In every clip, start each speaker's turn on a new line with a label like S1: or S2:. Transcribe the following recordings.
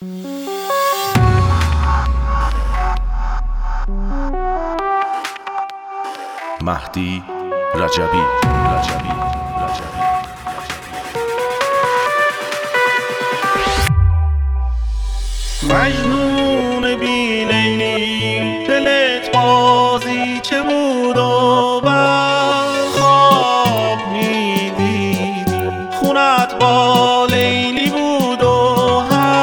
S1: مهدی رجبی.
S2: مجنون بی لیلی دلت بازی چه بود و خواب میدیدی خونت با لیلی بود و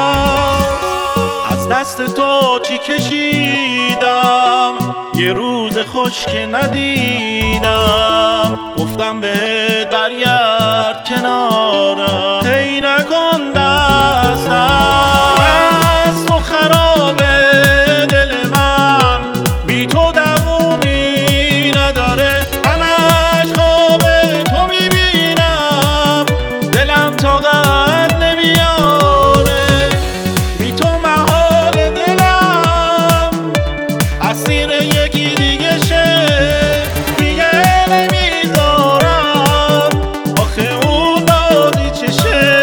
S2: از دست تو چی کشیدم یه روز خوش که ندیدم گفتم بهت برگرد کنارم هی نکن دستم از تو خرابه دل من بی تو دوومی نداره همش خواب تو میبینم دلم طاقت نمیاره بی تو محال دلم اسیر یکی دیگه شه دیگه نمیذارم آخه اون بازی چشه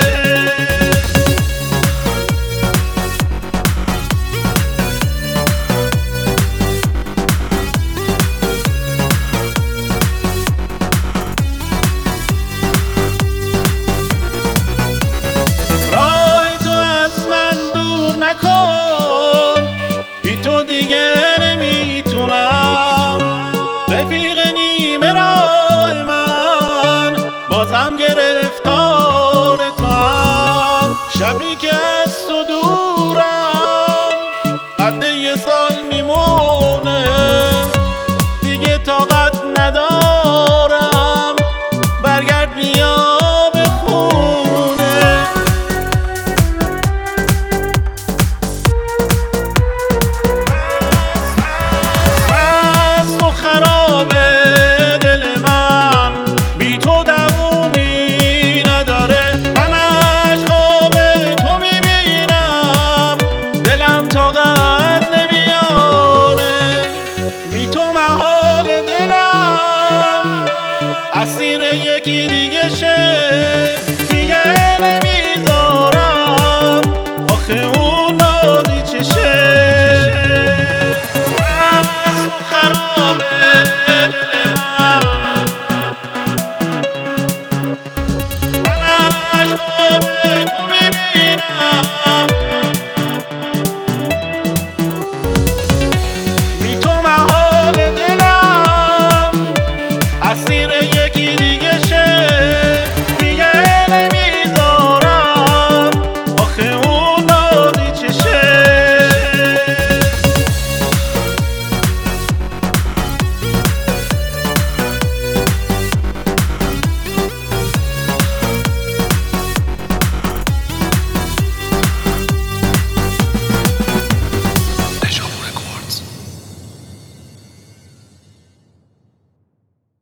S2: بی تو دیگه نمیتونم رفیق نیمه راه من بازم گرفتار تو هم شبی که از تو دورم